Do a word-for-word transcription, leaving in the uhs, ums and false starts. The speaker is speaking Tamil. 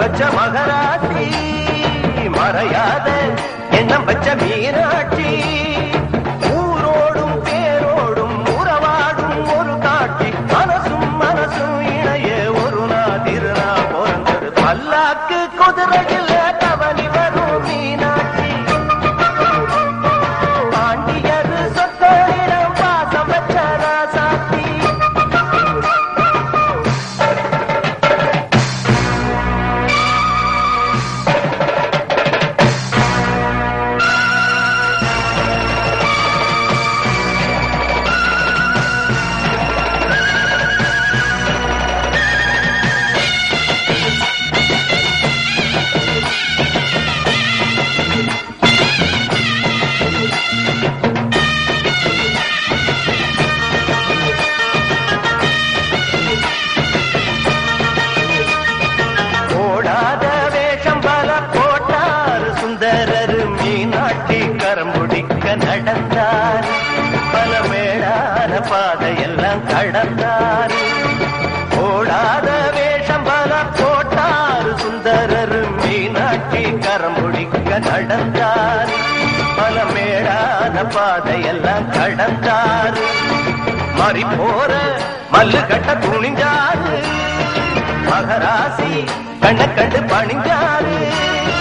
வச்ச மகராட்சி மறையாத எண்ணம் வச்ச மீனாட்சி ஊரோடும் பேரோடும் உறவாடும் ஒரு காட்சி மனசும் மனசும் இணைய ஒரு நாதிருநா பிறந்தது பல்லாக்கு குதிரையில் தவறி வரும் மீனாட்சி பாண்டியர் சொத்தரிடம் பாசம் வச்ச ராசாத்தி நடந்தார் பல மேடான பாதையெல்லாம் கடந்தார் ஓடாத வேஷம் பல போட்டார் சுந்தரர் மீனாட்சி கரம் பிடிக்க நடந்தார் பல மேடான பாதையெல்லாம் கடந்தார் மாறி போற மல்லு கட்ட துணிஞ்சாரு மகராசி கண்ண கண்டு பணிஞ்சாரு